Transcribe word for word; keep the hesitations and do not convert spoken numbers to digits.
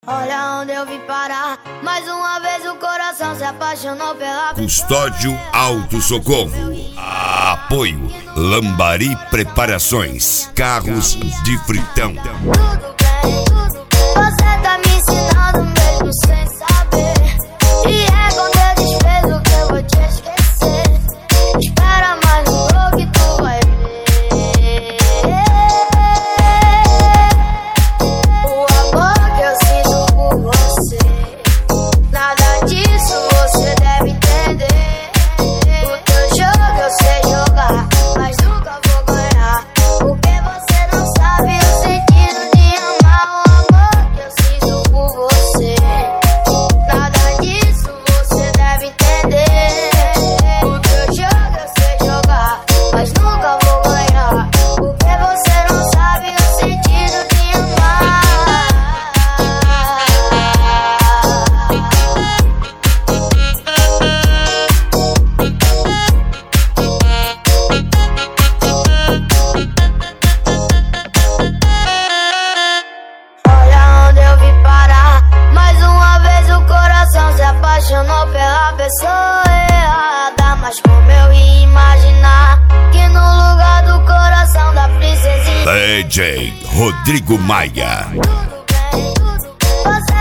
Olha onde eu vim parar, mais uma vez o coração se apaixonou pela Custódio Auto Socorro. Apoio Lambari Preparações, carros de fritão. Tudo bem, tudo bem. Você tá me ensinando mesmo sem saber. E é com teu desprezo que eu vou te esquecer. Espera mais um pouco que tu vai ver. O amor que eu sinto por você, nada disso você deve entender. O teu jogo eu sei jogar, mas nunca vou ganhar, porque você não sabe o sentido de amar. O amor que eu sinto por você, nada disso você deve entender. O teu jogo eu sei jogar, mas nunca vou ganhar, porque você não sabe o sentido de amar. Olha onde eu vim parar, mais uma vez o coração se apaixonou pela pessoa errada. Mas como eu ia imaginar que no lugar do coração da princesinha D J Rodrigo Maia. tudo bem, tudo bem. Você